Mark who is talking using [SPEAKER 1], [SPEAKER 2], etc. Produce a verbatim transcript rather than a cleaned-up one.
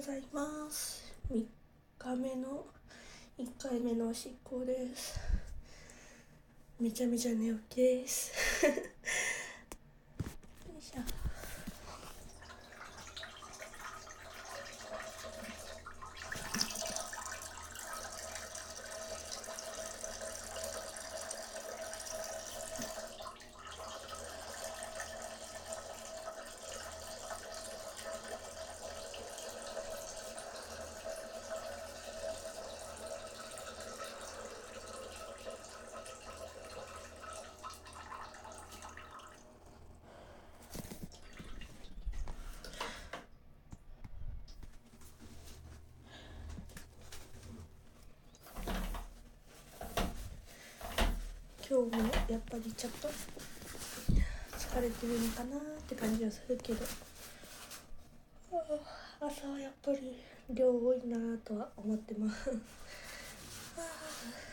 [SPEAKER 1] ざいます。みっかめのいっかいめのおしっこです。めちゃめちゃ寝起きですよいしょ。今日もやっぱりちょっと疲れてるのかなって感じはするけど、朝はやっぱり量多いなとは思ってます